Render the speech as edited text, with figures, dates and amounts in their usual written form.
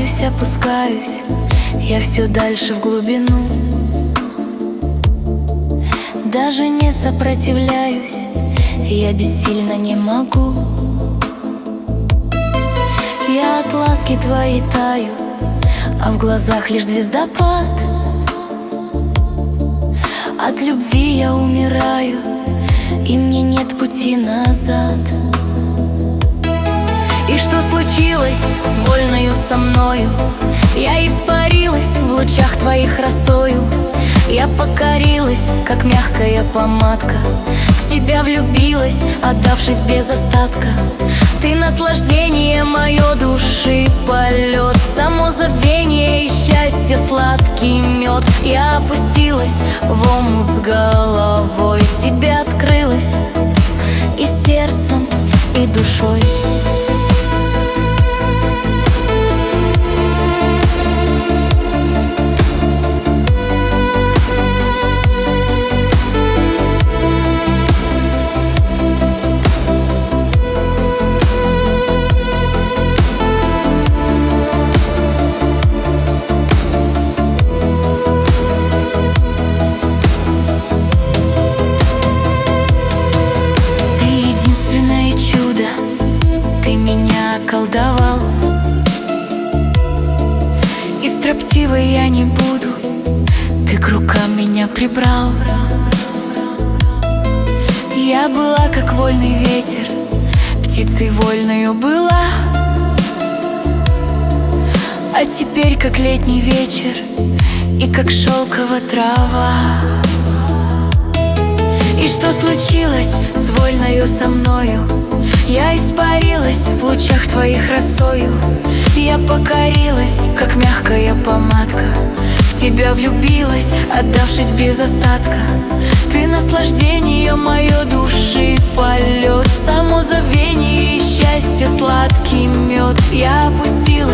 опускаюсь я все дальше в глубину. Даже не сопротивляюсь, я бессильно не могу. Я от ласки твоей таю, а в глазах лишь звездопад. От любви я умираю, и мне нет пути назад. И что случилось с вольною со мною? Я испарилась в лучах твоих росою. Я покорилась, как мягкая помадка. В тебя влюбилась, отдавшись без остатка. Ты наслаждение мое души полет, само забвение и счастье сладкий мед. Я опустилась в омут с головой, тебе открылась и сердцем, и душой. Колдовал, и строптивой я не буду, ты к рукам меня прибрал. Я была как вольный ветер, птицей вольною была, а теперь как летний вечер и как шелковая трава. И что случилось с вольною со мною? Я испарилась в лучах твоих росою. Я покорилась, как мягкая помадка. В тебя влюбилась, отдавшись без остатка. Ты наслаждение мое души полет, само забвение и счастье сладкий мед. Я опустилась